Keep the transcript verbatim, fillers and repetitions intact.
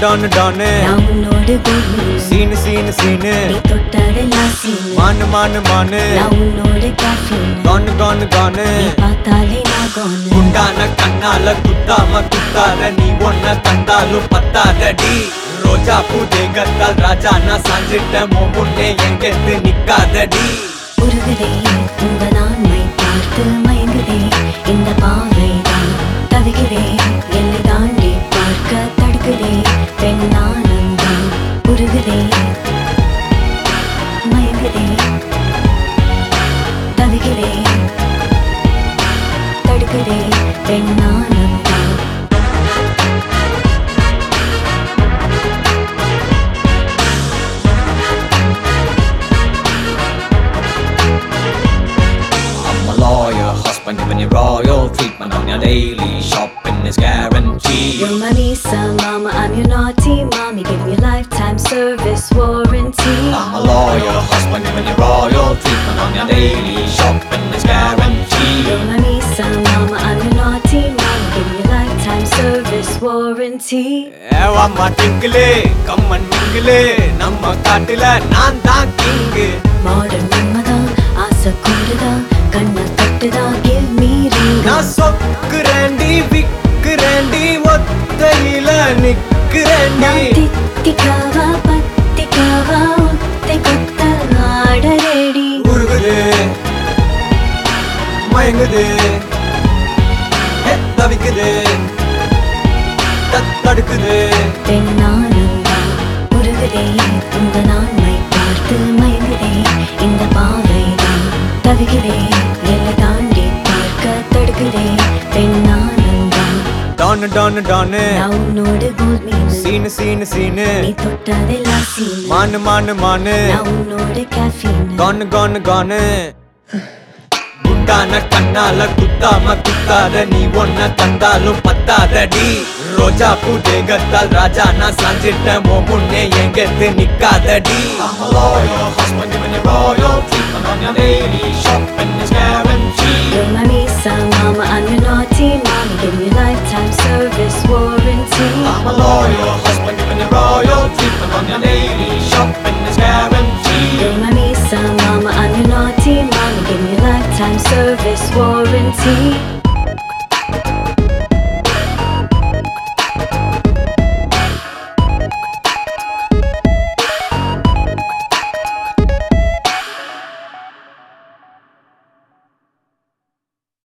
Don டானு நான் உன்னோடு கோல்மீனு சீனு சீனு சீனு நீ தொட்டதெல்லாம் சீனு மானு மானு மானு நான் உன்னோடு caffeine கானு கானு கானு நீ பார்த்தாலே நான் gone குண்டான கண்ணால குத்தாம குத்தாத நீ ஒன்ன கண்டாலும் பத்தாதடி ரோஜா பூ தேகத்தால் ராஜா நான் சாஞ்சிட்ட முன்னே எங்கெத்து நிக்காதடி உருகுதே உங்க நான்மை பார்த்து மயங்குதே இந்த பாவைதான் தவிக்கிறே என்னை தாண்டி பார்க்க தடுக்குதே பெண்ணானந்தான் உருகுதே மயங்குதே தவிக்கிறே தடுக்குதே பெண்ணானந்தான் Lawyer, husband giving you royal treatment on your daily shopping is guaranteed. You're my Lisa, mama, I'm your naughty mommy. Give me lifetime service warranty. I'm a lawyer, husband giving you royal treatment on your daily shopping is guaranteed. You're my Lisa, mama, I'm your naughty mommy. Give me lifetime service warranty. ஏவாம்மா டிங்கிளே கம்மன் மிங்கிளே நம்ம காட்டுல நான் தான் king Modern மன்மதான் ஆசை கூடுதான் கண்ண கட்டுதான் give me ring. நான் சொக்குறேண்டி விக்குறேண்டி ஒத்தையில நிக்குறேண்டி நான் தித்திக்காவா பத்திக்காவா ஒத்தை கொத்த ஆட ரெடி. உருகுது மயங்குது ஹே, தவிக்குது தடுக்குது பெண்ணானந்தா உருகுதே உங்க நான்மை பார்த்து மயங்குதே இந்த பாவைதான் தவிக்கிறே என்னை தாண்டி பார்க்க தடுக்குதே பெண்ணானந்தா டானு டானு டானு நான் உன்னோடு கோல்மீனு சீனு சீனு சீனு நீ தொட்டதெல்லாம் சீனு மானு மானு மானு நான் உன்னோடு caffeine கானு கானு கானு குண்டான கண்ணால குத்தாம குத்தாத நீ ஒன்ன தந்தாலும் பத்தாதடி ரோஜா பூ தேகத்தால் ராஜா நான் சாஞ்சிட்ட முன்னே எங்கெத்து நிக்காதடி I'm a lawyer, husband giving you royal treatment on your daily shopping is guaranteed. You're my Lisa, mama, I'm your naughty mommy. Give me lifetime service warranty. I'm a lawyer, husband giving you royal treatment on your daily shopping is guaranteed. You're my Lisa, mama, I'm your naughty mommy. Give me lifetime service warranty.